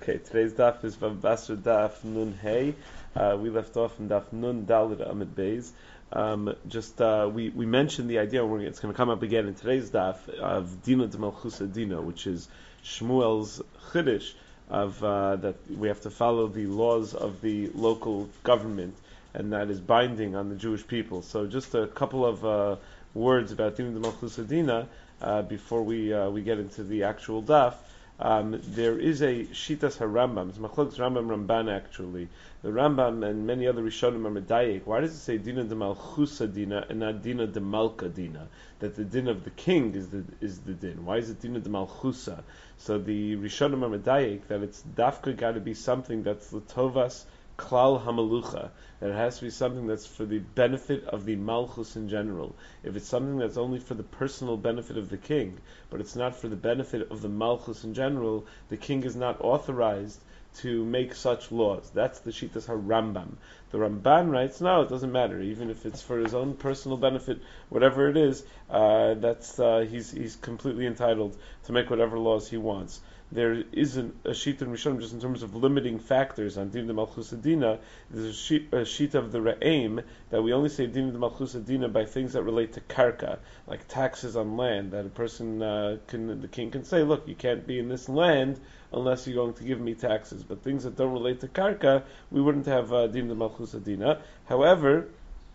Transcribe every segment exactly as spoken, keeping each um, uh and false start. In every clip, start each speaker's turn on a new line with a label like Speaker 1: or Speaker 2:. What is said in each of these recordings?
Speaker 1: Okay, today's daf is from Basra Daf Nun Hey. Uh, we left off in Daf Nun Dalid Amid Beis. Um, just uh, we we mentioned the idea. We're, it's going to come up again in today's daf of Dina de Malchusa Dina, which is Shmuel's Chiddush of uh, that we have to follow the laws of the local government, and that is binding on the Jewish people. So just a couple of uh, words about Dina de Malchusa Dina uh, before we uh, we get into the actual daf. Um, there is a Shitas HaRambam, it's Machlokes Rambam Ramban actually. The Rambam and many other Rishonim are Medayek. Why does it say Dina de Malchusa Dina and not Dina de Malka Dina? That the din of the king is the is the din. Why is it Dina de Malchusa? So the Rishonim are Medayek that it's dafka got to be something that's L'tovas Klal Hamalucha, that it has to be something that's for the benefit of the Malchus in general. If it's something that's only for the personal benefit of the king, but it's not for the benefit of the Malchus in general, the king is not authorized to make such laws. That's the Shitas HaRambam. The Ramban writes, no, it doesn't matter. Even if it's for his own personal benefit, whatever it is, uh, that's uh, he's he's completely entitled to make whatever laws he wants. There isn't a sheet in Rishonim just in terms of limiting factors on Din de Malchusa Dina. There's a sheet, a sheet of the Re'aim that we only say Din de Malchusa Dina by things that relate to karka, like taxes on land. That a person uh, can, the king can say, look, you can't be in this land unless you're going to give me taxes. But things that don't relate to karka, we wouldn't have uh, Din de Malchusa Dina. However,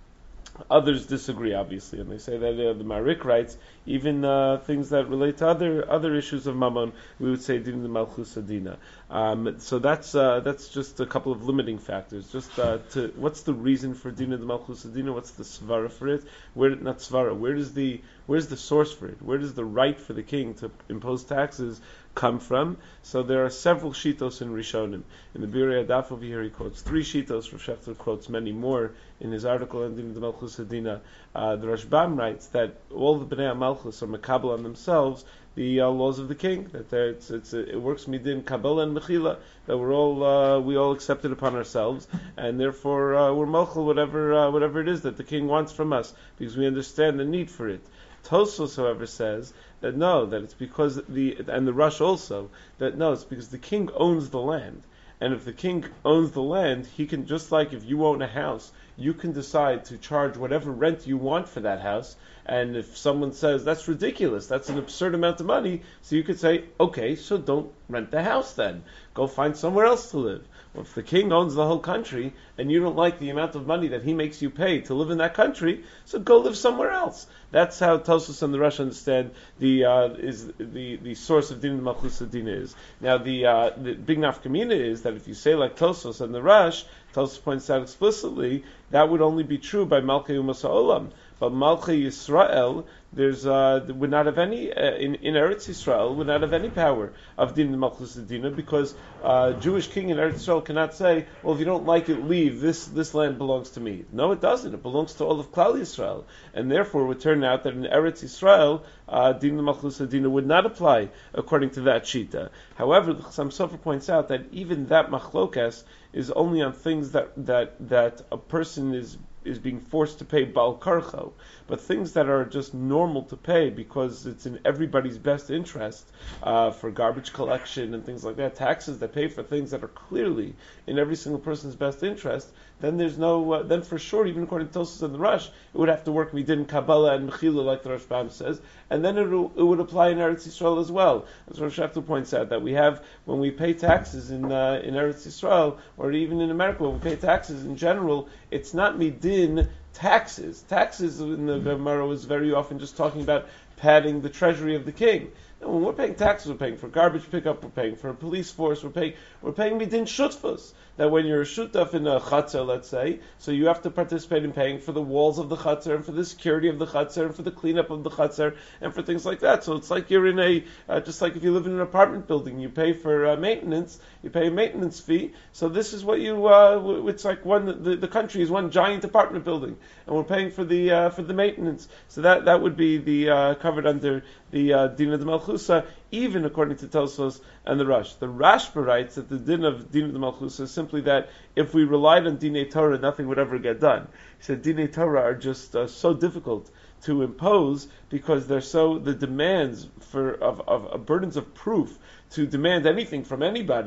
Speaker 1: others disagree, obviously, and they say that uh, the Marik writes even uh, things that relate to other other issues of mammon, we would say din de malchusa dina. Um, so that's uh, that's just a couple of limiting factors. Just uh, to what's the reason for din de malchusa dina? What's the svara for it? Where not svara? Where does the where's the source for it? Where does the right for the king to impose taxes come from? So there are several shitos in Rishonim. In the Birei Adaf over here, he quotes three shitos. Rav Shechter quotes many more in his article on Din de Malchusa Dina. Uh, the Rashbam writes that all the Bnei Malchus are makabel on themselves the uh, laws of the king. That it's, it's, it works midin kabbalah and mechila. That we're all uh, we all accept it upon ourselves, and therefore uh, we're malchul whatever uh, whatever it is that the king wants from us, because we understand the need for it. Tosfos, however, says that no, that it's because the and the Rush also that no, it's because the king owns the land, and if the king owns the land, he can, just like if you own a house, you can decide to charge whatever rent you want for that house. And if someone says that's ridiculous, that's an absurd amount of money, so you could say, okay, so don't rent the house then. Go find somewhere else to live. Well, if the king owns the whole country and you don't like the amount of money that he makes you pay to live in that country, so go live somewhere else. That's how Tosfos and the Rush understand the uh, is the, the source of Din Malchusa Dina is. Now the uh, the big nafkamina is that if you say like Tosfos and the Rush, Tosfos points out explicitly that would only be true by Malchei Umas Ha'olam. But Malchei Yisrael, there's uh, would not have any uh, in, in Eretz Yisrael would not have any power of Din Malchus Dina, because uh, Jewish king in Eretz Yisrael cannot say, well, if you don't like it, leave. This this land belongs to me. No, it doesn't. It belongs to all of Klal Yisrael, and therefore it would turn out that in Eretz Yisrael, uh, Din Malchus Dina would not apply according to that shita. However, the Chassam Sofer points out that even that machlokas is only on things that that that a person is. is being forced to pay bal karcho, but things that are just normal to pay because it's in everybody's best interest, uh, for garbage collection and things like that, taxes that pay for things that are clearly in every single person's best interest, then there's no, uh, then for sure, even according to Tosfos and the Rush, it would have to work midin Kabbalah and Mechila, like the Rashbam says, and then it, it would apply in Eretz Yisrael as well. As Rosh Hashanah points out, that we have, when we pay taxes in uh, in Eretz Yisrael, or even in America, when we pay taxes in general, it's not midin taxes. Taxes in the Gemara is very often just talking about padding the treasury of the king. And when we're paying taxes, we're paying for garbage pickup, we're paying for a police force, we're paying we're paying midin shutfus. That when you're a shutaf in a chatzar, let's say, so you have to participate in paying for the walls of the chatzar, and for the security of the chatzar, and for the cleanup of the chatzar, and for things like that. So it's like you're in a, uh, just like if you live in an apartment building, you pay for uh, maintenance, you pay a maintenance fee. So this is what you, uh, it's like one, the, the country is one giant apartment building, and we're paying for the uh, for the maintenance. So that that would be the uh, covered under the uh, Dina de Malchusa, even according to Tosfos and the Rush. The Rashba writes that the din of Dina de Malchusa is simply that if we relied on Dinei Torah, nothing would ever get done. He said Dinei Torah are just uh, so difficult to impose because they're so, the demands for of, of, of burdens of proof to demand anything from anybody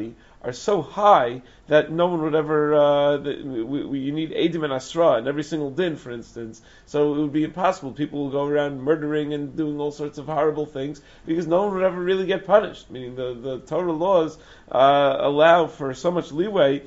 Speaker 1: are so high that no one would ever, uh, we, we, you need Eidim and Asra in every single din, for instance, so it would be impossible. People will go around murdering and doing all sorts of horrible things, because no one would ever really get punished, meaning the, the Torah laws uh, allow for so much leeway,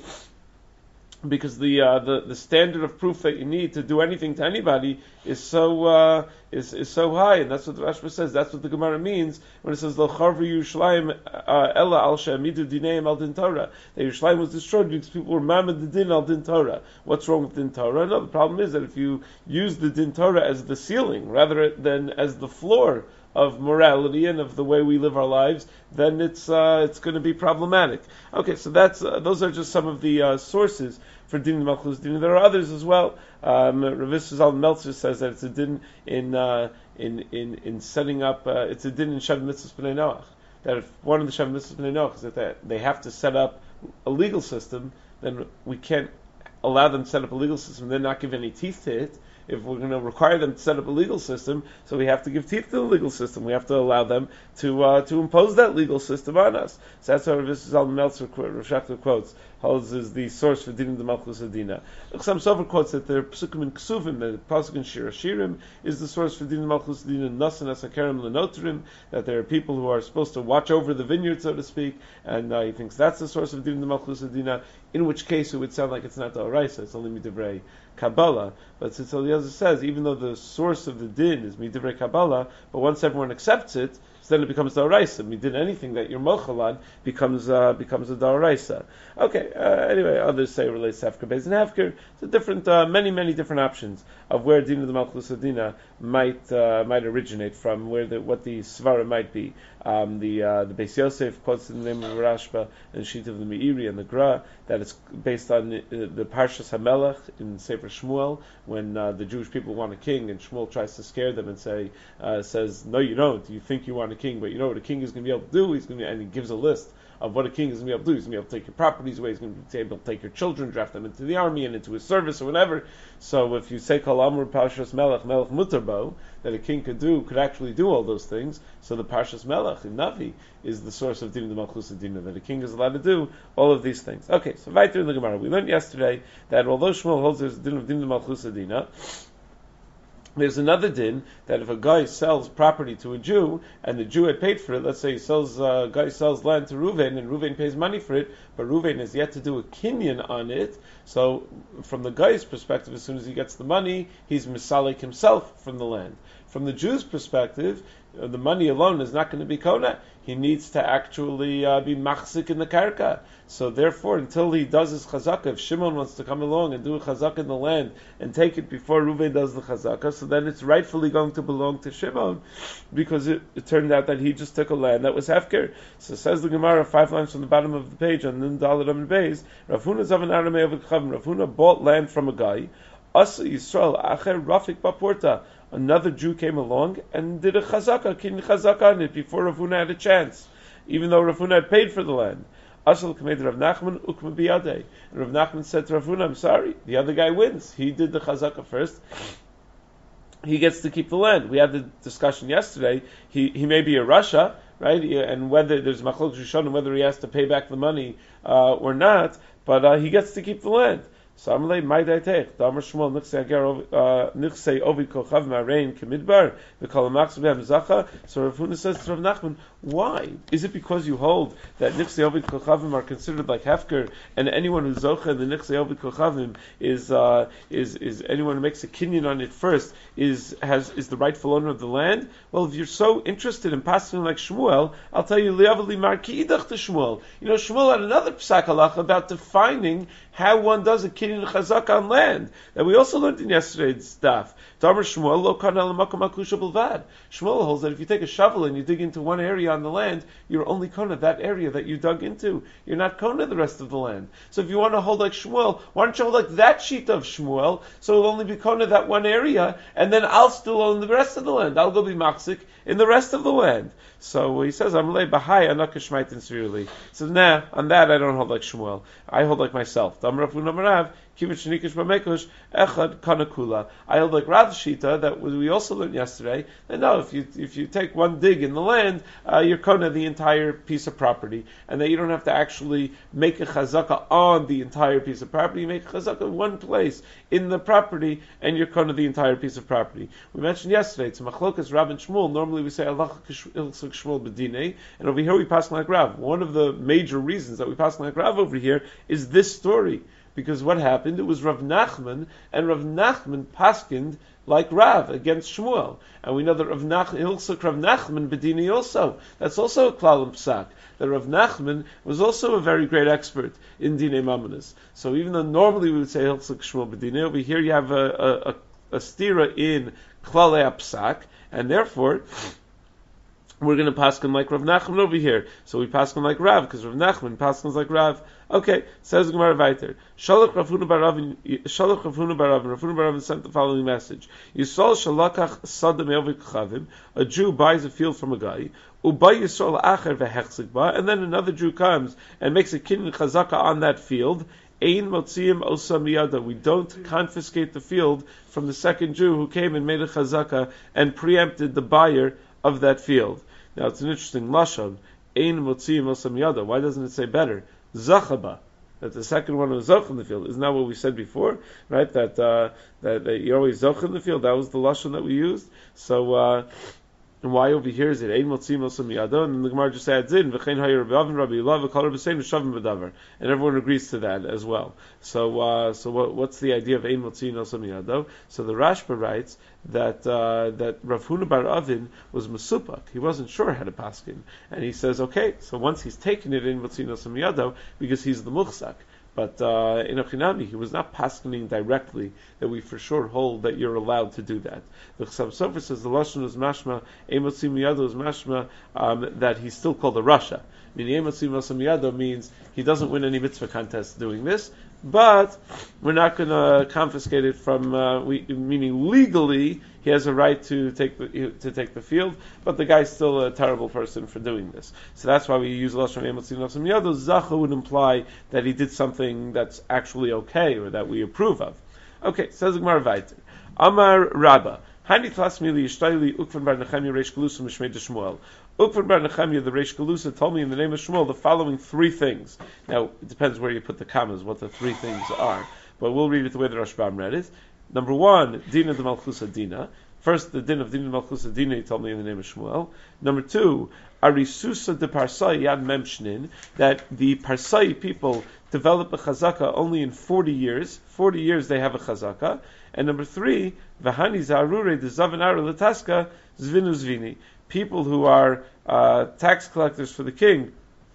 Speaker 1: because the, uh, the the standard of proof that you need to do anything to anybody is so uh, is is so high, and that's what the Rashba says. That's what the Gemara means when it says Lo Charvu Yerushalayim Ella Al She'amidu Dineim Al Din Torah. That Yerushalayim was destroyed because people were mamad the din al Din Torah. What's wrong with Din Torah? No, the problem is that if you use the Din Torah as the ceiling rather than as the floor of morality and of the way we live our lives, then it's uh, it's going to be problematic. Okay, so that's uh, those are just some of the uh, sources for din malchus din. There are others as well. Um, Rav Yisrael Meltzer says that it's a din in uh, in in in setting up. Uh, it's a din in Shav Mitzvahs B'nai Noach. That if one of the Shav Mitzvahs B'nai Noach is that they, they have to set up a legal system, then we can't allow them to set up a legal system and then not give any teeth to it. If we're going to require them to set up a legal system, so we have to give teeth to the legal system. We have to allow them to uh, to impose that legal system on us. So that's how Rav Yisrael Meltzer quotes. Holds is the source for Din the Malchus Adina. Some Sofer quotes that the Psukim in Ksuvim, the Pasuk in Shir Hashirim, is the source for Din the Malchus Adina. Nasan Asakarim Lenotrim, that there are people who are supposed to watch over the vineyard, so to speak, and uh, he thinks that's the source of Din the Malchus Adina. In which case, it would sound like it's not the Oraisa, it's only Midivrei Kabbalah. But since Eliezer says, even though the source of the din is Midivrei Kabbalah, but once everyone accepts it, so then it becomes the Oraisa. Midin, anything that you're mochalan becomes uh, becomes a Oraisa. Okay. Uh, anyway, others say it relates to Hefker Beis and Hefker. So different, uh, many many different options of where Din of the Malchus Adina might uh, might originate from, where the, what the svara might be. Um, the uh, the Beis Yosef quotes in the name of Rashba and Sheet of the Meiri and the Gra that it's based on the, the Parshas Hamelech in Sefer Shmuel, when uh, the Jewish people want a king and Shmuel tries to scare them and say uh, says, no, you don't. You think you want a king, but you know what a king is going to be able to do. He's going to, and he gives a list of what a king is going to be able to do. He's going to be able to take your properties away. He's going to be able to take your children, draft them into the army and into his service or whatever. So if you say Kol Amur Parshas Melech Melech Mutarbo, that a king could do, could actually do all those things, so the Parshas Melech in Navi is the source of Din the Malchus Adina, that a king is allowed to do all of these things. Okay, so weiter in the Gemara. We learned yesterday that although Shmuel holds there's a Din of Din the Malchus Adina, there's another din that if a guy sells property to a Jew and the Jew had paid for it, let's say he sells, uh, guy sells land to Reuven and Reuven pays money for it, but Reuven has yet to do a kinyan on it. So from the guy's perspective, as soon as he gets the money, he's misalik himself from the land. From the Jew's perspective, uh, the money alone is not going to be kona. He needs to actually uh, be machzik in the karka. So therefore, until he does his chazakah, if Shimon wants to come along and do a chazakah in the land and take it before Reuven does the chazakah, so then it's rightfully going to belong to Shimon, because it, it turned out that he just took a land that was hefker. So says the Gemara, five lines from the bottom of the page on Nun Daled Amud Beis, Rav Huna Zavan Aramei of Chavim. Rav Huna bought land from a guy. Asa Yisrael Acher Rafik Baporta. Another Jew came along and did a chazakah, kin chazakah on it before Rav Huna had a chance, even though Rav Huna had paid for the land. Asal Kamed Rav Nachman Ukma Biyadei. And Rav Nachman said to Rav Huna, I'm sorry, the other guy wins. He did the chazakah first. He gets to keep the land. We had the discussion yesterday. He he may be a Rasha, right? And whether there's machlok Rishonim, whether he has to pay back the money uh, or not, but uh, he gets to keep the land. So Amalei Maidai Teich, Damar Shmuel Nichsei Ovid Kochav Marain Kemidbar V'Kol Amax Behem Zacha. So Rav Huna says to Rav Nachman, why? Is it because you hold that Nichsei Ovid Kochavim are considered like hefker, and anyone who's zocha in the Nichsei Ovid Kochavim is uh, is is anyone who makes a kinyan on it first is has is the rightful owner of the land? Well, if you're so interested in passing like Shmuel, I'll tell you Liavali Marki Idach to Shmuel. You know, Shmuel had another psak halacha about defining how one does a kinyan chazak on land that we also learned in yesterday's daf. Damar Shmuel lo kana l'makom akusha b'lvad. Shmuel holds that if you take a shovel and you dig into one area on the land, you're only kona that area that you dug into. You're not kona the rest of the land. So if you want to hold like Shmuel, why don't you hold like that sheet of Shmuel? So it'll only be kona that one area, and then I'll still own the rest of the land. I'll go be maksik in the rest of the land. So he says, "Amalei bahai anakashmaitin severely." So nah, on that I don't hold like Shmuel. I hold like myself. Damar Rav Huna Marav Kivit Bamekush Echad Kanakula. I hold like Rav Shita that we also learned yesterday. And no, if you if you take one dig in the land, uh, you're kona the entire piece of property, and that you don't have to actually make a chazaka on the entire piece of property. You make a chazaka in one place in the property, and you're kona the entire piece of property. We mentioned yesterday it's machlokas Rav and Shmuel. Normally we say Allah Hilchuk Shmuel B'dinei, and over here we pass like Rav. One of the major reasons that we pass like Rav over here is this story. Because what happened? It was Rav Nachman, and Rav Nachman paskind like Rav against Shmuel. And we know that Rav Nachman, Hilchuk Rav Nachman B'dinei also. That's also a klal and psak. That Rav Nachman was also a very great expert in Dinei Mamonos. So even though normally we would say Hilchuk Shmuel B'dinei, over here you have a, a, a, a stira in klalei psak, and therefore we're going to paskin like Rav Nachman over here. So we paskin like Rav, because Rav Nachman paskins like Rav. Okay, says the Gemara weiter. Shalach Rav Huna bar Ravin, Shalach Rav Huna bar Ravin, Rav Huna bar Ravin sent the following message. Yisrael shalakach sada me'ovik chavim, a Jew buys a field from a guy, ubay Yisrael acher vehechzik ba, and then another Jew comes and makes a kinyan chazaka on that field. Ein motziim osa miyada. We don't confiscate the field from the second Jew who came and made a chazaka and preempted the buyer of that field. Now it's an interesting lashon. Ein motziim osa miyada. Why doesn't it say better? Zachaba, that the second one was zoch in the field. Isn't that what we said before? Right? That uh, that, that you're always zoch in the field. That was the lashon that we used. So uh, and why over here is it ein motzim osam yado? And then the Gemara just adds in v'chein hayir Rabbi Avin Rabbi Ilav v'kol Rabbi Sein v'shavim b'davar, and everyone agrees to that as well. So uh, so what, what's the idea of ein motzim osam yado? So the Rashba writes that uh, that Rav Huna bar Avin was mesupak. He wasn't sure how to paskin, and he says, okay, so once he's taken it in motzim osam yado because he's the muchzak. But uh, in Ochinami, he was not paskining directly that we for sure hold that you're allowed to do that. The Chassam Sofer says the lashon is mashma, emotzim miyado is mashma, um, that he's still called a rasha. Meaning emotzim miyado means he doesn't win any mitzvah contest doing this, but we're not going to confiscate it from. Uh, we, meaning legally, he has a right to take the to take the field, but the guy's still a terrible person for doing this. So that's why we use lashon emotzim miyado. Zacha would imply that he did something that's actually okay or that we approve of. Okay, says the Gemara weiter. Amar Rabba. Hani tlasmili yishtayli ukvan bar Nechemia reish galusa mishmei de Shmuel. Ukvan bar Nechemia, the reish galusa, told me in the name of Shmuel the following three things. Now, it depends where you put the commas, what the three things are. But we'll read it the way the Rashbam read it. Number one, Dina de Malchusa Dina. First, the din of Dina de Malchusa Dina, he told me in the name of Shmuel. Number two, Arisusa de Parsai Yad Memshnin, that the Parsai people develop a chazaka only in forty years. forty years they have a chazaka. And number three, Vahani Zarure de Zavanara Lataska Zvinu Zvini, people who are uh, tax collectors for the king.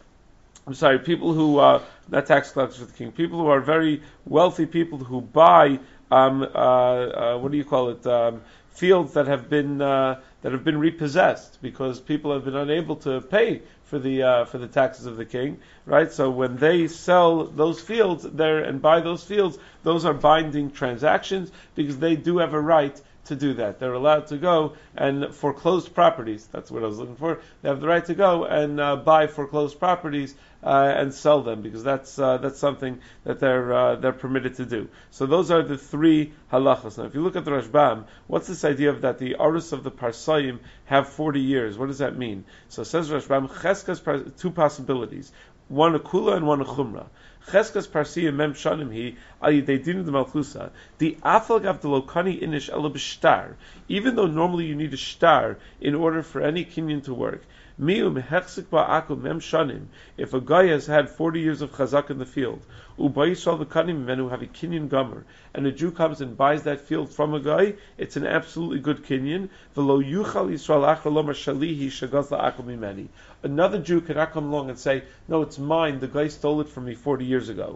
Speaker 1: I'm sorry, people who, uh, not tax collectors for the king, people who are very wealthy people who buy, um, uh, uh, what do you call it, um, fields that have been uh, that have been repossessed because people have been unable to pay for the uh, for the taxes of the king, right? So when they sell those fields there and buy those fields, those are binding transactions because they do have a right to do that. They're allowed to go and foreclosed properties. That's what I was looking for. They have the right to go and uh, buy foreclosed properties uh, and sell them because that's uh, that's something that they're uh, they're permitted to do. So those are the three halachas. Now, if you look at the Rashbam, what's this idea of that the arus of the Parsayim have forty years? What does that mean? So it says Rashbam, Cheskas, two possibilities. One a kula and one a chumrah. Cheskas Parsiyim mem shanim hi al yidei dinu de malchusa. The afal gav de lokani inish ela b'shtar. Even though normally you need a shtar in order for any kinyan to work. Miu mehechzik ba'akum mem shanim. If a guy has had forty years of chazak in the field, u'bayishal v'kanim menu have a kinyan gomer, and a Jew comes and buys that field from a guy, it's an absolutely good kinyan. V'lo yuchal Yisrael achar lomar shalihi shagaz la'akum mimeni. Another Jew cannot come along and say, no, it's mine, the guy stole it from me forty years ago.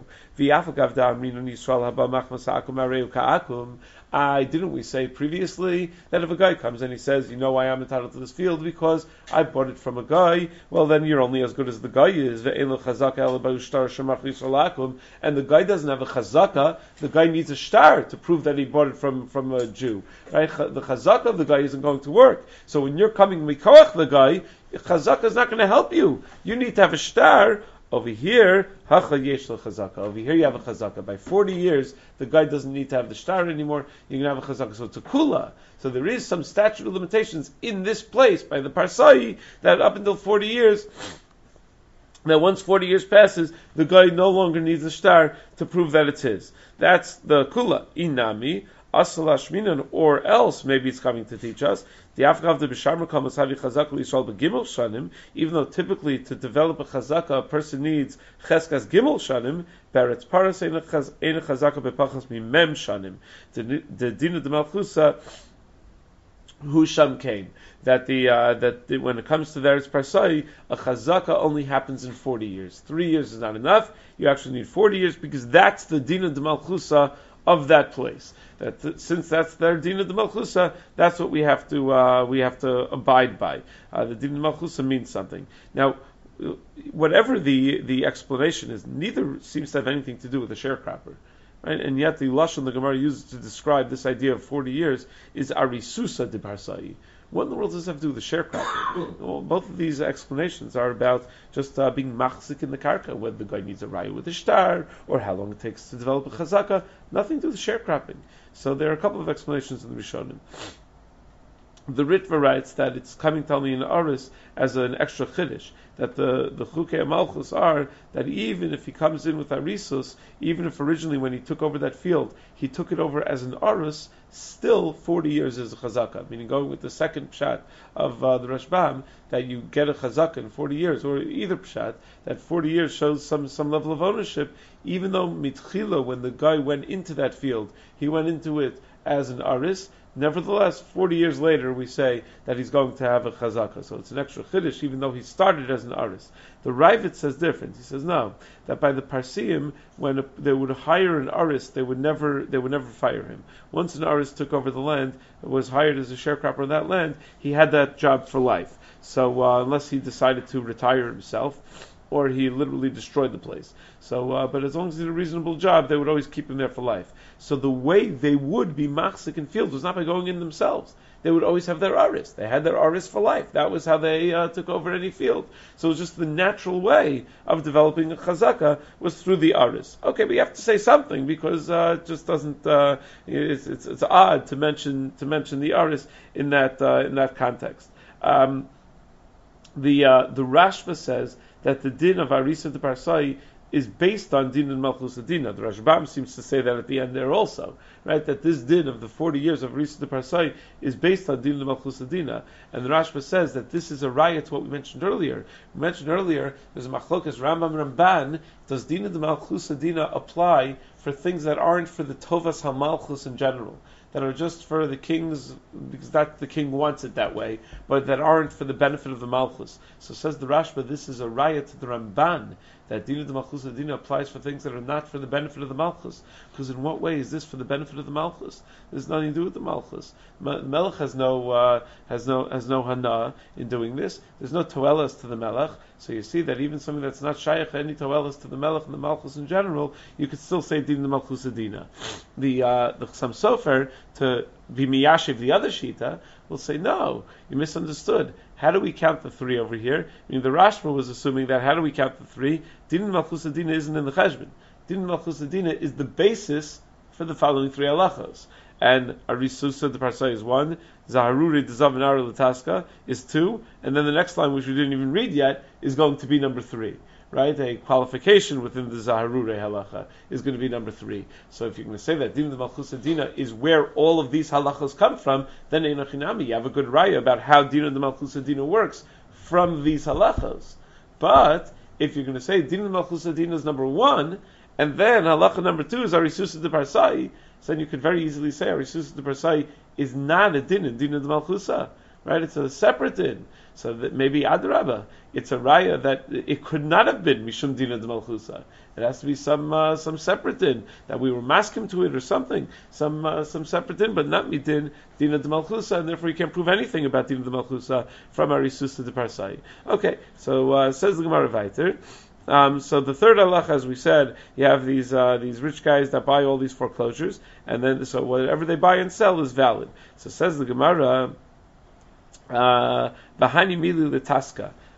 Speaker 1: I didn't we say previously that if a guy comes and he says, you know, I am entitled to this field because I bought it from a guy, well then you're only as good as the guy is. And the guy doesn't have a chazaka, the guy needs a shtar to prove that he bought it from, from a Jew. Right? The chazaka of the guy isn't going to work. So when you're coming mikoach the guy, chazaka is not going to help you. You need to have a shtar Over here, hacha yesh chazaka. Over here, you have a chazaka. By forty years, the guy doesn't need to have the shtar anymore. You can have a chazaka. So it's a kula. So there is some statute of limitations in this place by the parsai that up until forty years, that once forty years passes, the guy no longer needs a shtar to prove that it's his. That's the kula. Inami. Asalashminan, or else maybe it's coming to teach us the Afgav de Bisharma Kamasavi Chazaka Yisrael Begimel Shanim. Even though typically to develop a chazaka, a person needs Cheskas Gimel Shanim. Beretz Paras Ein Chazaka Bepachas Mi Mem Shanim. The Dina de Malchusa Husham came that the uh, that the, when it comes to the Eretz Parsai, a chazaka only happens in forty years. Three years is not enough. You actually need forty years because that's the Dina de Malchusa of that place. That th- since that's their Dina de Malchusa, that's what we have to uh, we have to abide by. Uh, the Dina de Malchusa means something. Now, whatever the the explanation is, neither seems to have anything to do with the sharecropper, right? And yet the lashon the Gemara uses to describe this idea of forty years is arisusa de parsai. What in the world does this have to do with the sharecropper? Well, both of these explanations are about just uh, being machzik in the karka, whether the guy needs a raya with a shtar, or how long it takes to develop a chazaka. Nothing to do with sharecropping. So there are a couple of explanations in the Rishonim. The Ritva writes that it's coming to me in Aris as an extra chiddush, that the the chukei malchus are that even if he comes in with arisus, even if originally when he took over that field he took it over as an Aris, still forty years is a chazaka. Meaning going with the second pshat of uh, the Rashbam, that you get a chazaka in forty years, or either pshat that forty years shows some some level of ownership, even though mitchila when the guy went into that field he went into it as an Aris. Nevertheless, forty years later, we say that he's going to have a chazaka. So it's an extra chiddush, even though he started as an aris. The Ravid says different. He says no, that by the Parsiim, when a, they would hire an aris, they would never they would never fire him. Once an aris took over the land, was hired as a sharecropper on that land, he had that job for life. So uh, unless he decided to retire himself, or he literally destroyed the place. So, uh, but as long as he did a reasonable job, they would always keep him there for life. So the way they would be machzik in fields was not by going in themselves. They would always have their aris. They had their aris for life. That was how they uh, took over any field. So it was just the natural way of developing a chazaka was through the aris. Okay, but you have to say something because uh, it just doesn't. Uh, it's, it's it's odd to mention to mention the aris in that uh, in that context. Um, the uh, the Rashba says that the din of Arisa de Parsai is based on din and Malchus Adina. The Rashbam seems to say that at the end there also, right? That this din of the forty years of Arisa de Parsai is based on din and Malchus Adina. And the Rashba says that this is a raya to what we mentioned earlier. We mentioned earlier, there's a machlokas Rambam Ramban, does din and Malchus Adina apply for things that aren't for the Tovas HaMalchus in general? That are just for the king's, because that the king wants it that way, but that aren't for the benefit of the Malchus. So says the Rashba, this is a raya to the Ramban, that Dina de Malchus Adina applies for things that are not for the benefit of the Malchus. Because in what way is this for the benefit of the Malchus? There's nothing to do with the Malchus. Melech has no uh, has no has no hana in doing this. There's no toelas to the Melech. So you see that even something that's not shaykh any toelas to the Melech and the Malchus in general, you could still say Dina de Malchus Adina. The uh, the Chassam Sofer, to be miyashiv the other shita, will say no, you misunderstood. How do we count the three over here? I mean, the Rashba was assuming that how do we count the three? Din Malchus Adina isn't in the cheshbon. Din Malchus Adina is the basis for the following three halachos. And Arisusa de Parsai is one, Zaharuri de Zavinara Lataska is two, and then the next line, which we didn't even read yet, is going to be number three. Right, a qualification within the Zaharure halacha is going to be number three. So if you're going to say that Din de Malchus Adina is where all of these halachas come from, then Einachinami, you have a good raya about how Din de Malchus Adina works from these halachas. But if you're going to say Din de Malchus Adina is number one, and then halacha number two is Arisusa de Parsai, so then you could very easily say Arisusa de Parsai is not a din in Din de Malchusa. Right, it's a separate din. So that maybe Adrabah, it's a raya that it could not have been Mishum Dina de Malchusa. It has to be some uh, some separate din that we were masking to it or something, some uh, some separate din, but not midin Dina de Malchusa, and therefore you can't prove anything about Dina de Malchusa from Arisusa de Parsai. Okay, so uh, says the Gemara Vayter. Um, so the third halacha, as we said, you have these uh, these rich guys that buy all these foreclosures, and then so whatever they buy and sell is valid. So says the Gemara. Bahani milu letaska.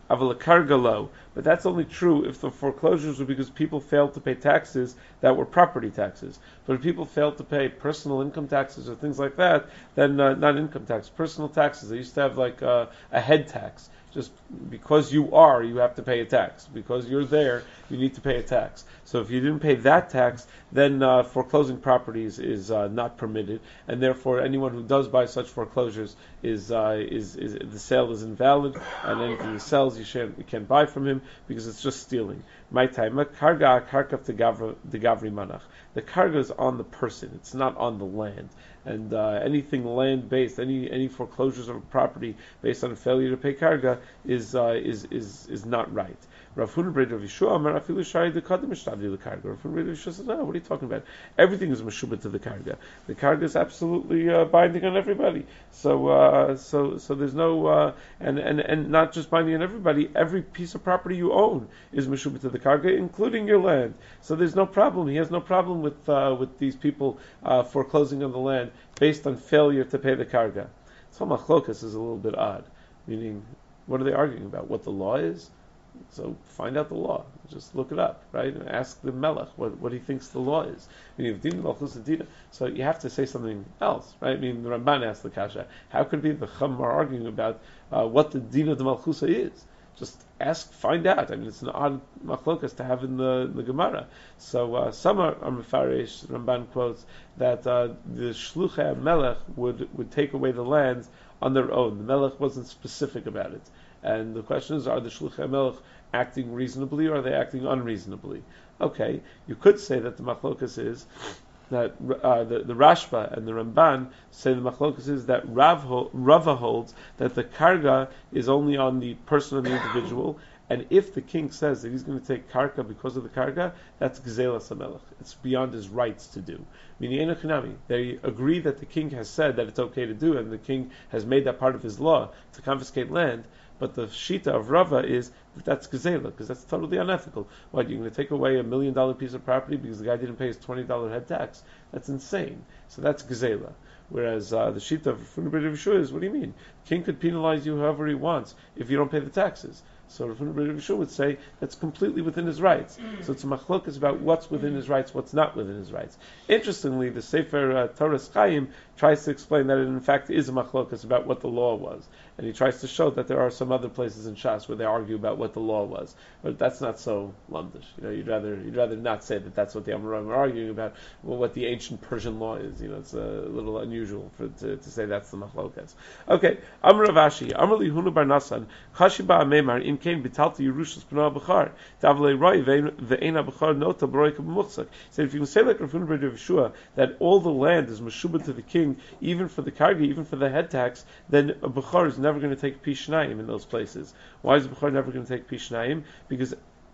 Speaker 1: aval karga lo. But that's only true if the foreclosures were because people failed to pay taxes that were property taxes. But if people failed to pay personal income taxes or things like that, then uh, not income tax, personal taxes. They used to have like uh, a head tax. Just because you are, you have to pay a tax. Because you're there, you need to pay a tax. So if you didn't pay that tax, then uh, foreclosing properties is uh, not permitted, and therefore anyone who does buy such foreclosures is uh, is, is the sale is invalid, and anything he sells you, shan't, you can't buy from him because it's just stealing. My time, karga karkav de gavri manach. The karga is on the person; it's not on the land. And uh, anything land-based, any any foreclosures of a property based on a failure to pay karga is uh, is is is not right. Rav Huna Brei Rav Yeshua Amar Afilu Shari Dekadim Mishtadli L'Karga. Rav Huna Brei Rav Yeshua says, no, what are you talking about? Everything is meshubah to the karga. The karga is absolutely uh, binding on everybody. So uh, so so there's no uh, and and and not just binding on everybody. Every piece of property you own is meshubah to the karga, including your land. So there's no problem. He has no problem with uh, with these people uh, foreclosing on the land based on failure to pay the karga. So machlokas is a little bit odd. Meaning, what are they arguing about? What the law is? So find out the law. Just look it up, right? And ask the melech what, what he thinks the law is. I mean, if so you have to say something else, right? I mean, the Ramban asked the kasha. How could it be the Chum are arguing about uh, what the din of the malchusa is? Just ask, find out. I mean, it's an odd machlokas to have in the, the Gemara. So uh, some are, are mefarish. Ramban quotes that uh, the shluchei melech would would take away the lands on their own. The melech wasn't specific about it. And the question is, are the Shluchei Melech acting reasonably or are they acting unreasonably? Okay, you could say that the machlokas is that uh, the, the Rashba and the Ramban say the machlokas is that Rav ho, Rava holds that the karga is only on the person of the individual, and if the king says that he's going to take karka because of the karga, that's gzelas hamelech. It's beyond his rights to do. Meaning, they agree that the king has said that it's okay to do, and the king has made that part of his law to confiscate land. But the shita of Rava is that that's gezela, because that's totally unethical. What, you're going to take away a million dollar piece of property because the guy didn't pay his twenty dollar head tax? That's insane. So that's gezela. Whereas uh, the shita of Rav Yeshua is, what do you mean? The king could penalize you however he wants if you don't pay the taxes. So Rav Yeshua would say that's completely within his rights. So it's a machlokas about what's within his rights, what's not within his rights. Interestingly, the Sefer uh, Torah Chaim tries to explain that it in fact is a machlokas about what the law was. And he tries to show that there are some other places in Shas where they argue about what the law was. But that's not so lumdish. You know, you'd rather you'd rather not say that that's what the Amoraim are arguing about, well, what the ancient Persian law is. You know, it's a little unusual for to, to say that's the machlokas. Okay, Amar Rav Ashi, Amar li Hunu bar Nasan, Chashiba Amemar, in Kain Bitalti Yerushas Pnei Bechar, Tavlei Roi ve'ena Bechar Nota B'Roi K'Muchzak. Said if you can say like Rav Huna bar Yeshua that all the land is meshubah to the king, even for the kargi, even for the head tax, then a Bechar is never going to take Pishnayim in those places. Why is a Bechar never going to take Pishnayim? Because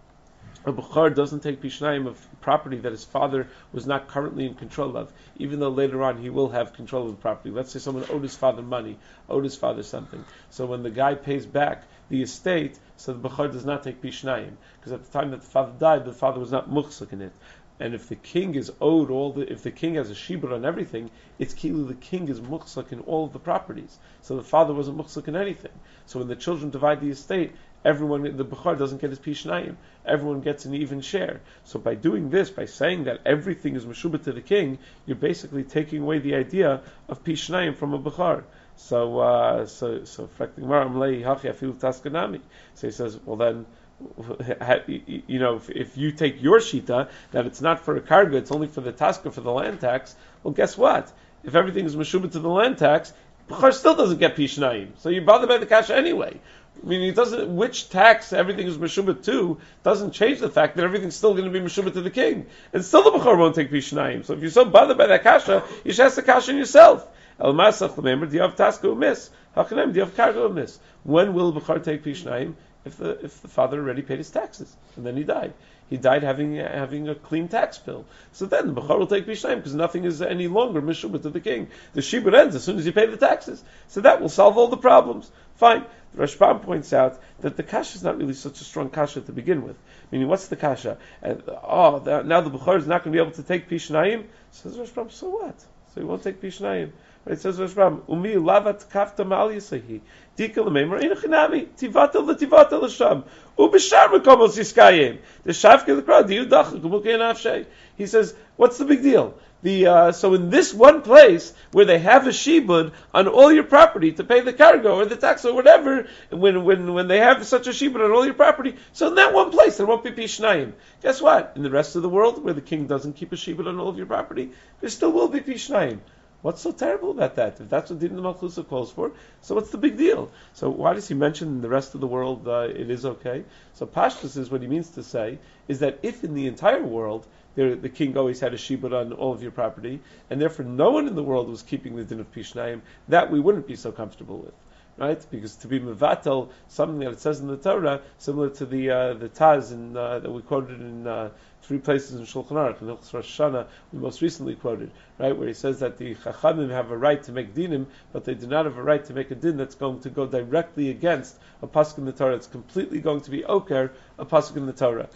Speaker 1: a Bechar doesn't take Pishnayim of property that his father was not currently in control of, even though later on he will have control of the property. Let's say someone owed his father money, owed his father something. So when the guy pays back the estate, so the Bechar does not take Pishnayim, because at the time that the father died, the father was not muchzak in it. And if the king is owed all the, if the king has a shibur on everything, it's kilu the king is muchzak in all of the properties. So the father wasn't muchzak in anything. So when the children divide the estate, everyone, the Bechar doesn't get his pishnayim. Everyone gets an even share. So by doing this, by saying that everything is meshubah to the king, you're basically taking away the idea of pishnayim from a Bechar. So, uh, so, so, so he says, well then, you know, if, if you take your shita that it's not for a karga, it's only for the taska, for the land tax. Well, guess what? If everything is meshubah to the land tax, Bechar still doesn't get pishnayim. So you're bothered by the kasha anyway. I mean, it doesn't. Which tax everything is meshubah to doesn't change the fact that everything's still going to be meshubah to the king, and still the Bechar won't take pishnayim. So if you're so bothered by that kasha, you should ask the kasha yourself. El masach l'member, do you have taska u'mis? Hakanem, do you have karga u'mis? When will Bechar take pishnayim? If the if the father already paid his taxes and then he died, he died having uh, having a clean tax bill. So then the Bechar will take pishnayim because nothing is any longer meshubah to the king. The shibur ends as soon as you pay the taxes. So that will solve all the problems. Fine. The Rashbam points out that the kasha is not really such a strong kasha to begin with. Meaning, what's the kasha? And oh, the, now the Bechar is not going to be able to take pishnayim. Says Rashbam, so what? So he won't take pishnayim. It says Rashbam, Umi lavat kafta mal yisahi. Dikal meimer inachinami. Tivata letivata l'sham. Ubishar mekomos yiskayim. The shavke l'krad diudach kumukei nafshay. He says, what's the big deal? The uh, so in this one place where they have a shibud on all your property to pay the cargo or the tax or whatever, when when when they have such a shibud on all your property, so in that one place there won't be pishnayim. Guess what? In the rest of the world where the king doesn't keep a shibud on all of your property, there still will be pishnayim. What's so terrible about that? If that's what Din Malchusa calls for, so what's the big deal? So why does he mention in the rest of the world uh, it is okay? So Pashtus is what he means to say is that if in the entire world there, the king always had a shibud on all of your property, and therefore no one in the world was keeping the din of Pishnayim, that we wouldn't be so comfortable with. Right? Because to be mevatel, something that it says in the Torah, similar to the uh, the Taz in, uh, that we quoted in uh, three places in Shulchan Aruch, in Hilchos Rosh Hashanah, we most recently quoted, right, where he says that the Chachamim have a right to make dinim, but they do not have a right to make a din that's going to go directly against a pasuk in the Torah. It's completely going to be oker, a pasuk in the Torah.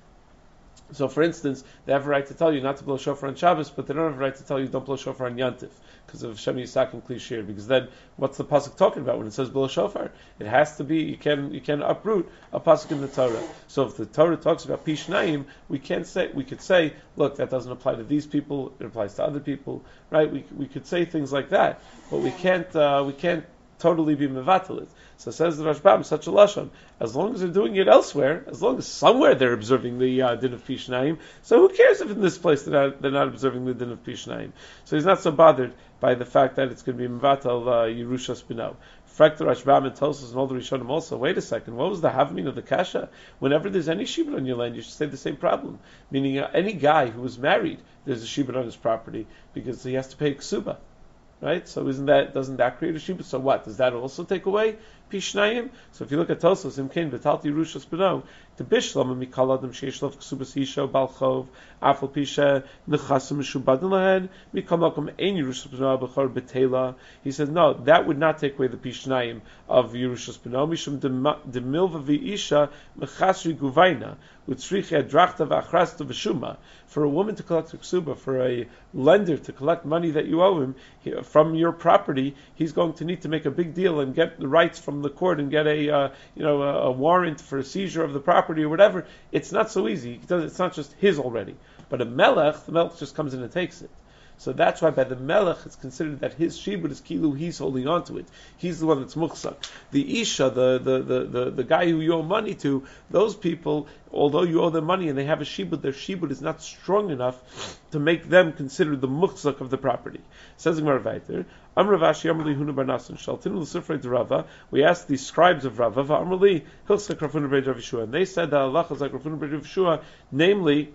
Speaker 1: So, for instance, they have a right to tell you not to blow shofar on Shabbos, but they don't have a right to tell you don't blow shofar on Yantif because of Shem Yisak and Kli Shir. Because then, what's the pasuk talking about when it says blow shofar? It has to be you can you can uproot a pasuk in the Torah. So, if the Torah talks about Pishnayim, we can't say we could say, look, that doesn't apply to these people; it applies to other people, right? We we could say things like that, but we can't uh, we can't totally be mevatel it. So says the Rashbam, such a lashon. As long as they're doing it elsewhere, as long as somewhere they're observing the uh, din of Pishnayim, so who cares if in this place they're not, they're not observing the din of Pishnayim? So he's not so bothered by the fact that it's going to be mevatel uh, Yerusha Spino. Frek the Rashbam and tells us and all the Rishonim also. Wait a second, what was the havmin of the kasha? Whenever there's any shibud on your land, you should say the same problem. Meaning, uh, any guy who was married, there's a shibud on his property because he has to pay ksuba. Right? So isn't that doesn't that create a shibud? So what? Does that also take away Pishnayim? So if you look at Tosos, Imkein Betalti Rushas Beno, the Bishlam and Mikal Adam Sheishlov Ksubas Isha Balchov Afal Pisha Nechasim Mishubadin Lahen Mikal Malcolm Ein Yerushas Beno Bechor Betela. He says no, that would not take away the Pishnayim of Yerushas Beno Mishum Demilva V'Isha Mechasri Guvaina Utzricha Drachta V'Achrasta V'Shuma. For a woman to collect a ksuba, for a lender to collect money that you owe him he, from your property, he's going to need to make a big deal and get the rights from the court and get a uh, you know a, a warrant for a seizure of the property or whatever. It's not so easy. He does, it's not just his already. But a melech, the melech just comes in and takes it. So that's why by the melech it's considered that his shibud is kilu, he's holding on to it. He's the one that's muchsak. The isha, the, the, the, the, the guy who you owe money to, those people, although you owe them money and they have a shibud, their shibud is not strong enough to make them consider the muchsak of the property. Says the Gemara weiter, Amravashi Amrli Huna Barnasan Shaltinu L'Sifrei Rava. We asked the scribes of Rava, Amrli Hilchsak Rafuna B'Rei Rav Yeshua, and they said that Allah is like Rafuna B'Rei Rav Yeshua, namely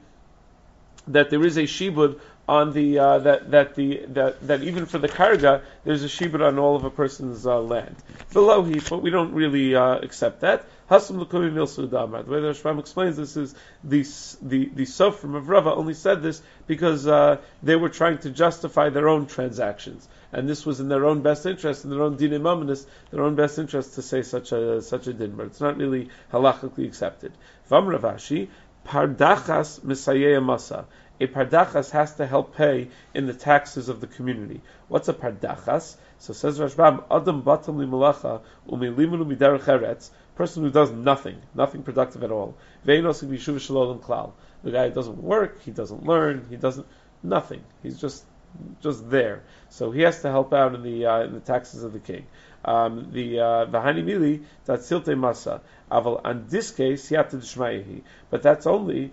Speaker 1: that there is a shibud on the uh, that that the that, that even for the karga there's a shibud on all of a person's uh, land. Below he, but we don't really uh, accept that. Hasam l'kumi milsu damar. The way the Rashbam explains this is the the the Sofrim of Rava only said this because uh, they were trying to justify their own transactions, and this was in their own best interest, in their own dinim amanis, their own best interest to say such a such a din, but it's not really halachically accepted. Vam Ravashi pardachas misayeh masa. A pardachas has to help pay in the taxes of the community. What's a pardachas? So says Rashbam, Adam batam li malacha u'milimunu miderech eretz, person who does nothing, nothing productive at all. Ve'enosik b'yishuv shalom klal. The guy doesn't work, he doesn't learn, he doesn't nothing. He's just just there. So he has to help out in the uh, in the taxes of the king. Um, the v'hani mili tatzilte masa. Aval on this case he had to d'shmayehi, but that's only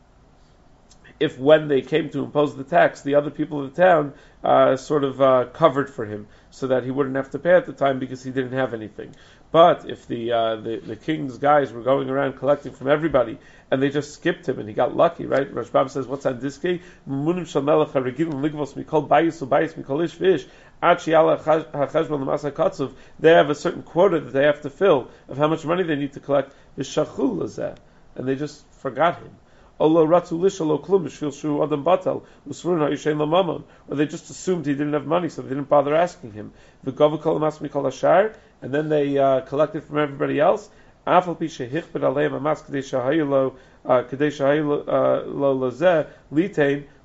Speaker 1: if when they came to impose the tax, the other people of the town uh, sort of uh, covered for him, so that he wouldn't have to pay at the time because he didn't have anything. But if the uh, the, the king's guys were going around collecting from everybody, and they just skipped him, and he got lucky, right? Rashbam says, what's on this case? They have a certain quota that they have to fill of how much money they need to collect, and they just forgot him. Or they just assumed he didn't have money, so they didn't bother asking him. And then they uh, collected from everybody else.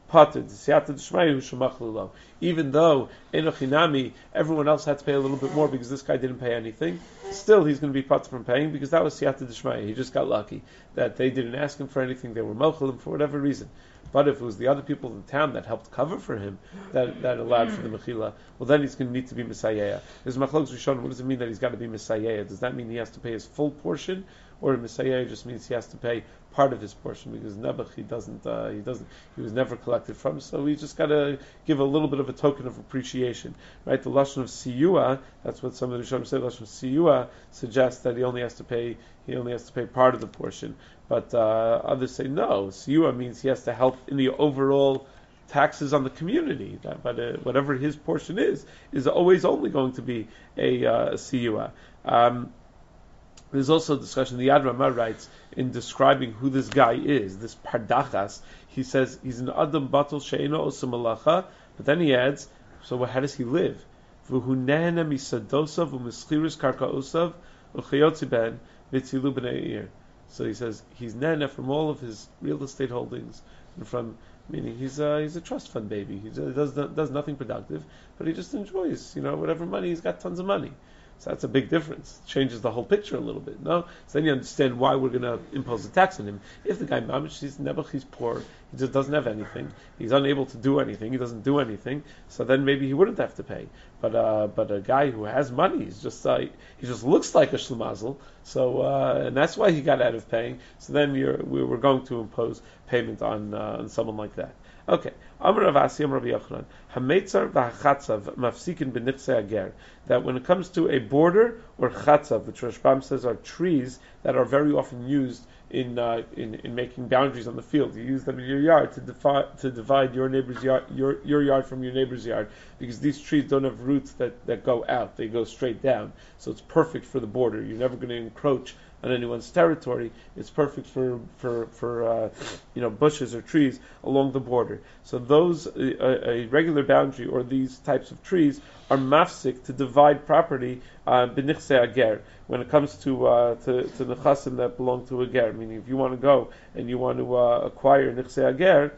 Speaker 1: pated siyata d'shmaya shemachlu. Even though enochinami, everyone else had to pay a little bit more because this guy didn't pay anything, still he's going to be pated from paying because that was siyata d'shmaya. He just got lucky that they didn't ask him for anything, they were mochalim for whatever reason. But if it was the other people in town that helped cover for him, that, that allowed for the mechila, well then he's going to need to be Messiah. There's machlokes rishon. What does it mean that he's got to be Messiah? Does that mean he has to pay his full portion, or Messiah just means he has to pay part of his portion? Because Nebuch he doesn't, uh, he doesn't, he was never collected from, so he's just got to give a little bit of a token of appreciation, right? The lashon of siyua, that's what some of the rishonim say. The lashon of siyua suggests that he only has to pay, he only has to pay part of the portion. But uh, others say no. Siyua means he has to help in the overall taxes on the community. That, but uh, whatever his portion is, is always only going to be a uh, siyua. Um, there's also a discussion. The Yad Ramah writes in describing who this guy is, this Pardachas. He says he's an Adam Batul Sheino Osam Malacha, but then he adds, so how does he live? V'hu nehena misadosav u'mischiris karkaosav u'chayotzi ben v'tzilu b'nei ir. So he says he's nehena from all of his real estate holdings, and from meaning he's a, he's a trust fund baby. He does does nothing productive, but he just enjoys, you know, whatever money he's got, tons of money. So that's a big difference. It changes the whole picture a little bit. No, so then you understand why we're going to impose a tax on him. If the guy mamish, he's nebuch, he's poor, he just doesn't have anything, he's unable to do anything, he doesn't do anything. So then maybe he wouldn't have to pay. But uh, but a guy who has money, he's just uh, he just looks like a shlemazel. So uh, and that's why he got out of paying. So then you're, we were going to impose payment on uh, on someone like that. Okay. Amar Rav Asi, Amar Rabbi Yochanan, Hametzar v'hachatzav mafsikin b'nichsei ager. That when it comes to a border or chatzav, which Rashbam says are trees that are very often used in uh, in in making boundaries on the field. You use them in your yard to divide to divide your neighbor's yard, your your yard from your neighbor's yard, because these trees don't have roots that, that go out; they go straight down. So it's perfect for the border. You're never going to encroach on anyone's territory. It's perfect for for for uh, you know bushes or trees along the border. So those a, a regular boundary or these types of trees are mafsik to divide property b'nichsei ager when it comes to uh, to to nechasim that belong to a ger. Meaning, if you want to go and you want to uh, acquire nichsei ager,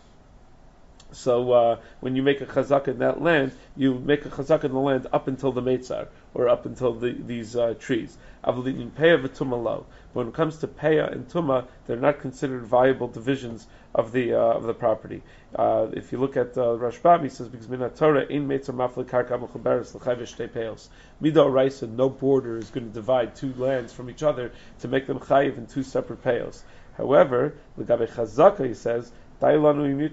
Speaker 1: so uh, when you make a chazak in that land, you make a chazak in the land up until the meitzar, or up until the, these uh, trees. Avlin peah v'tumah lo. When it comes to peah and tumah, they're not considered viable divisions of the uh, of the property. Uh, if you look at uh, Rashbam, he says because minat Torah in meitzar mafle karka mechuberes l'chayv shtei peos. Midah Raisa, no border is going to divide two lands from each other to make them chayiv in two separate peos. However, l'gabe chazaka, he says, After all, remember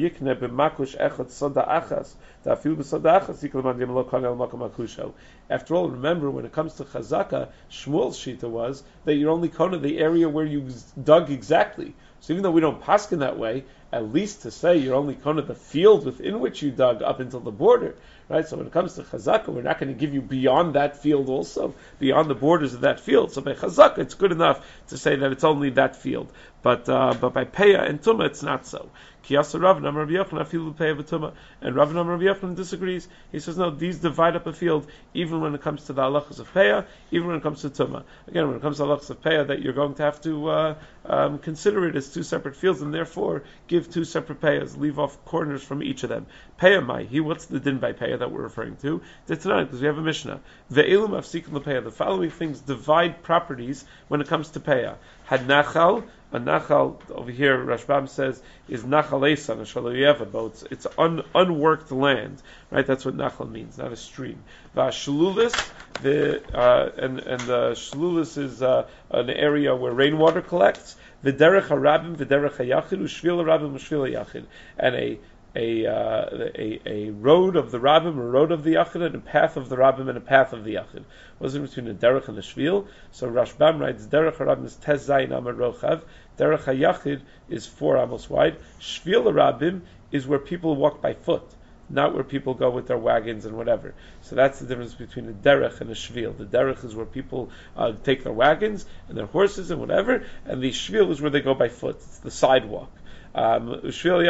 Speaker 1: when it comes to chazaka, Shmuel's shita was that you're only kona the area where you dug exactly. So even though we don't paskin that way, at least to say you're only kona the field within which you dug up until the border, right? So when it comes to chazaka, we're not going to give you beyond that field also, beyond the borders of that field. So by chazaka, it's good enough to say that it's only that field. But uh, but by peah and tumah, it's not so. Kiyasa Rav Nam Rabbi Yochanan afilu peah v'tumah, and Rav Nam Rabbi Yochanan disagrees. He says no, these divide up a field even when it comes to the halachas of peah, even when it comes to tumah. Again, when it comes to halachas of peah, that you're going to have to uh, um, consider it as two separate fields, and therefore give two separate peahs, leave off corners from each of them. Peah mai, he what's the din by peah that we're referring to? The tonight, because we have a mishnah. Ve'elu mafsikin lepeah. The following things divide properties when it comes to peah. Had nachal. A nachal over here, Rashbam says, is nachal esan, a shaloyeva, but it's, it's un, unworked land, right? That's what nachal means, not a stream. V'ashlulis, the uh, and and the shlulis is uh, an area where rainwater collects. V'derech harabim, v'derech hayachid, u'shvil harabim, u'shvil hayachid, and a A, uh, a a road of the Rabbim, a road of the Yachid, and a path of the Rabbim, and a path of the Yachid. What's the difference between a derech and a shvil? So Rashbam writes, derech Rabbim is tez zayin amar rochav, derech hayachid is four amos wide, shvil Rabbim is where people walk by foot, not where people go with their wagons and whatever. So that's the difference between a derech and a shvil. The derech is where people uh, take their wagons and their horses and whatever, and the shvil is where they go by foot. It's the sidewalk. Um, all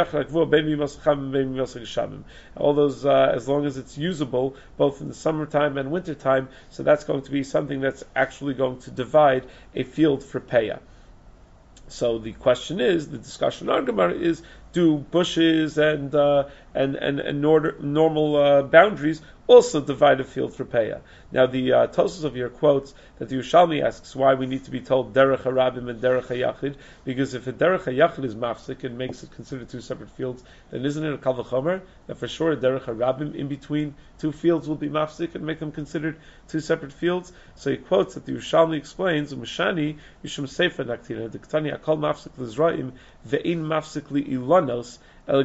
Speaker 1: those, uh, as long as it's usable, both in the summertime and wintertime, so that's going to be something that's actually going to divide a field for peah. So the question is, the discussion on Gemara is, do bushes and uh, and and, and order, normal uh, boundaries also divide a field for Peah. Now the uh, Tosfos of here quotes that the Yerushalmi asks why we need to be told Derech HaRabim and Derech HaYachid, because if a Derech HaYachid is mafsik and makes it considered two separate fields, then isn't it a Kal V'chomer that for sure a Derech HaRabim in between two fields will be mafsik and make them considered two separate fields? So he quotes that the Yerushalmi explains, Umashani Yishum Sefer Naktina, the Ketani Akol Mafsik L'Zra'im Ve'in Mafsik Li'ilanos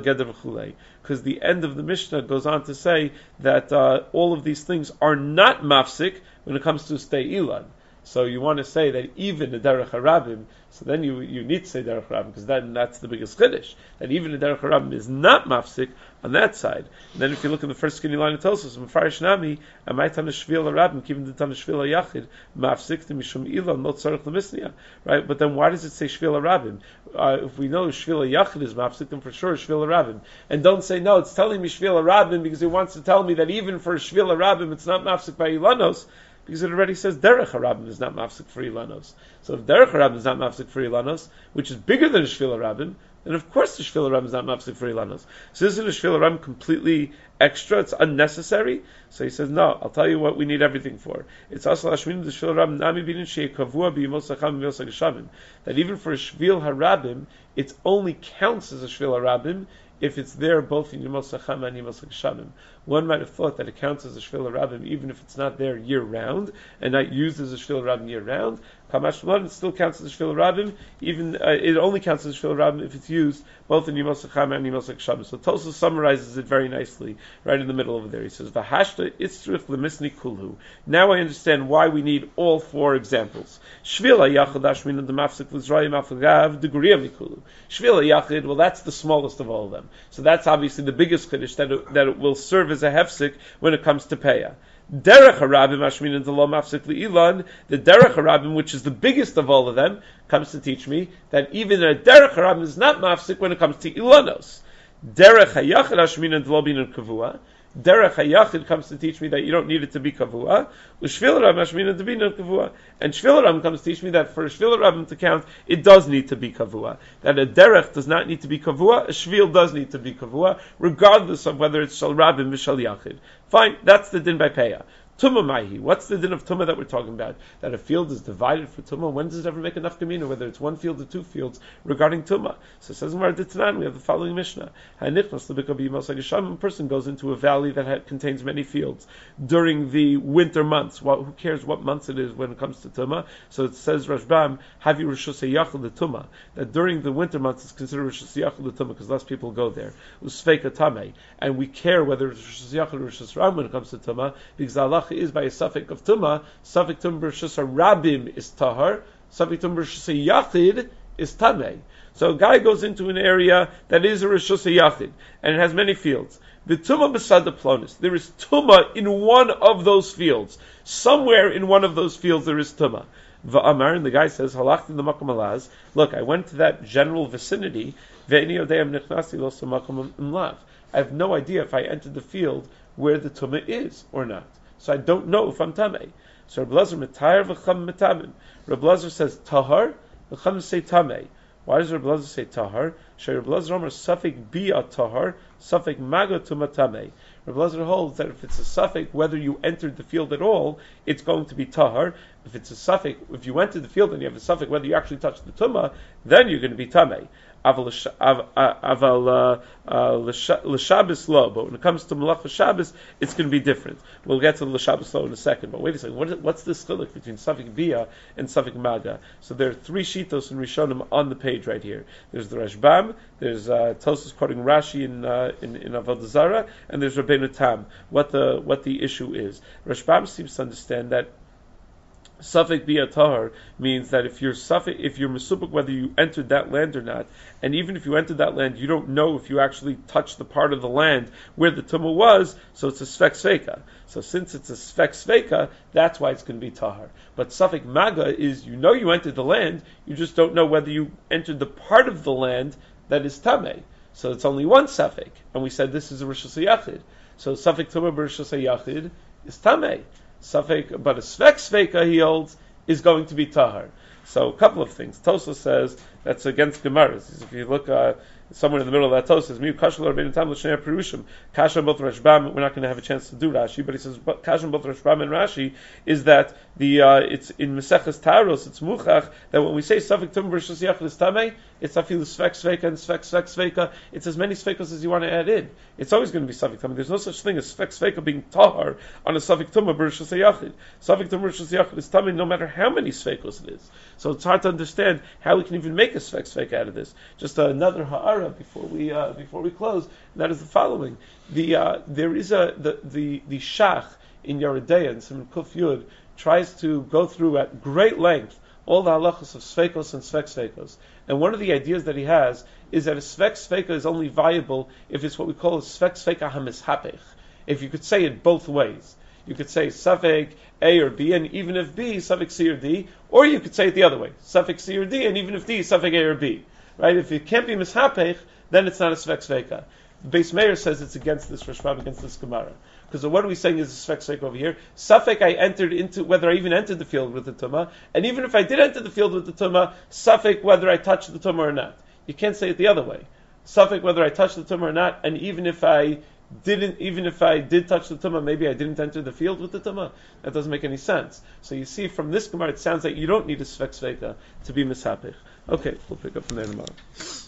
Speaker 1: because the end of the Mishnah goes on to say that uh, all of these things are not mafsik when it comes to stay ilan. So you want to say that even the derech harabim, so then you you need to say derech harabim because then that's the biggest chiddush. That even the derech harabim is not mafsik on that side. And then if you look in the first skinny line of Tosfos, Mefarish Nami, Amay Tana Shvil harabim, even the Tana Shvil Yachid, mafsik to mishum ilan not tzarich lemisnia, right? But then why does it say Shvil harabim? Uh, if we know Shvil Yachid is mafsik, then for sure Shvil harabim. And don't say no, it's telling me Shvil harabim because it wants to tell me that even for Shvil harabim it's not mafsik by ilanos. Because it already says Derech HaRabim is not mafsik for Ilanos. So if Derech HaRabim is not mafsik for Ilanos, which is bigger than a Shvil HaRabim, then of course the Shvil HaRabim is not mafsik for Ilanos. So isn't a Shvil HaRabim completely extra? It's unnecessary? So he says, no, I'll tell you what we need everything for. It's Asal Hashmin, the Shvil HaRabim, Nami Binin Shei Kavua B'Yimos HaCham B'Yimos HaGeshamim. That even for a Shvil HaRabim, it only counts as a Shvil HaRabim if it's there both in Yimos HaCham and Yimos HaGeshamim. One might have thought that it counts as a Shvil HaRabim even if it's not there year-round, and not used as a Shvil HaRabim year-round. Kamash Malon, it still counts as a Shvil HaRabim, even, uh, it only counts as a Shvil HaRabim if it's used both in Yimos HaCham and Yimos HaGeshamim. So Tosfos summarizes it very nicely, right in the middle over there. He says, V'hashta itzrich lemisni kulhu. Now I understand why we need all four examples. Shvil HaYachid Ashmin and the Mafsik L'Zrayim Afagav Deguriyah Mikulu. Shvil HaYachid, well that's the smallest of all of them. So that's obviously the biggest chiddush that it, that it will serve as a hefsik when it comes to Peah. Derech HaRabim Ashmin and the Lo Mafsik Li'ilan, the Derech HaRabim, which is the biggest of all of them, comes to teach me that even a Derech HaRabim is not Mafsik when it comes to Ilanos. Derech HaYachid Ashmin and the Lo Bin Kavua. Derech HaYachid comes to teach me that you don't need it to be kavua. Shvil HaRabim Ashmin and to be kavua. And Shvil HaRabim comes to teach me that for a Shvil HaRabim to count, it does need to be kavua. That a derech does not need to be kavua, a Shvil does need to be kavua, regardless of whether it's Shal Rabim or Shal Yachid. Fine, that's the din by Peah. Tumah Maihi. What's the din of Tumah that we're talking about? That a field is divided for Tumah. When does it ever make enough Kamina? Whether it's one field or two fields regarding Tumah. So it says in Maraditznan, we have the following Mishnah. A person goes into a valley that ha- contains many fields during the winter months. Well, who cares what months it is when it comes to Tumah? So it says Rashbam, have you Rishus Yachal the Tumah? That during the winter months it's considered Rishus Yachal the Tumah because less people go there. Usfeika Tameh. And we care whether it's Rishus Yachal or Rishus Ram when it comes to Tumah because Allah is by a suffix of Tumah, suffix Tumah B'Rishus Rabim is Tahar, suffix Tumah B'Rishus Yachid is Tameh. So a guy goes into an area that is a Rishus Yachid, and it has many fields. The Tumah B'Sad Plonis, there is Tumah in one of those fields. Somewhere in one of those fields there is Tumah. Va'amar, and the guy says, Halachti l'makom alaz, look, I went to that general vicinity, ve'eni odeyam nechnasi lo samakom imlav. I have no idea if I entered the field where the Tumah is or not. So I don't know if I'm Tameh. So Reb Lazar Metayr v'cham Metamim. Reb Lazar says Tahar, v'cham say Tameh. Why does Reb Lazar say Tahar? Shey Reb Lazar Omer Safek Bia Tahar, Safek Maga Tuma Tameh. Reb Lazar holds that if it's a Safek, whether you entered the field at all, it's going to be Tahar. If it's a Safek, if you entered the field and you have a Safek, whether you actually touched the Tumah, then you're going to be Tameh. Aval l'Shabbos lo, but when it comes to Malacha Shabbos, it's going to be different. We'll get to the l'Shabbos lo in a second. But wait a second, what is, what's this chiluk between Safek Bia and Safek Maga? So there are three shitos in Rishonim on the page right here. There's the Rashbam, there's uh, Tosfos quoting Rashi in uh, in, in Avodah Zarah, and there's Rabbeinu Tam. What the what the issue is? Rashbam seems to understand that Safek Bia Tahar means that if you're Safek, if you're Mesupuk, whether you entered that land or not, and even if you entered that land, you don't know if you actually touched the part of the land where the Tumah was, so it's a Sfek Sveka. So since it's a Sfek Sveka, that's why it's going to be Tahar. But Safek Maga is, you know you entered the land, you just don't know whether you entered the part of the land that is Tameh. So it's only one Safek. And we said this is a Rishus Yachid. So Safek Tumah B'Rishus Yachid is Tameh. Safek, but a Svek Sveka he holds is going to be Tahar. So a couple of things. Tosfos says that's against Gemaras. If you look, uh, somewhere in the middle of that toast says, "Miu kasha l'Rabbeinu Tam l'shnei perushim." Kasha both Rashbam. We're not going to have a chance to do Rashi, but he says kasha both Rashbam and Rashi is that the uh, it's in Meseches Taros. It's muchach that when we say Safek Tum B'Rishus Yachid is Tamei, it's afilu Svek Sveka and Svek Svek Sveka. It's as many Svekos as you want to add in. It's always going to be Safek Tum. There's no such thing as Svek Sveka being tahar on a Safek Tum B'Rishus Yachid. Safek Tum B'Rishus Yachid is Tamei no matter how many Svekos it is. So it's hard to understand how we can even make a Svek Sveka out of this. Just uh, another ha'ara before we uh, before we close. And that is the following: the uh, there is a the the, the shach in Yeridei and Simon Kuf Yud tries to go through at great length all the halachos of svekos and svek svekos. And one of the ideas that he has is that a svek sveka is only viable if it's what we call a svek sveka hamishapech. If you could say it both ways. You could say safek A or B, and even if B, safek C or D, or you could say it the other way, safek C or D, and even if D, safek A or B. Right? If it can't be mishapech, then it's not a svek sveka. The Beis Meir says it's against this Rashbam, against this Gemara. Because what are we saying is a svek sveka over here? Safek I entered into, whether I even entered the field with the tumah, and even if I did enter the field with the tumah, safek whether I touched the tumah or not. You can't say it the other way. Safek whether I touched the tumah or not, and even if I didn't, even if I did touch the tumah, maybe I didn't enter the field with the tumah. That doesn't make any sense. So you see from this Gemara, it sounds like you don't need a svek sveka to be mishapech. Okay, we'll pick up from there tomorrow.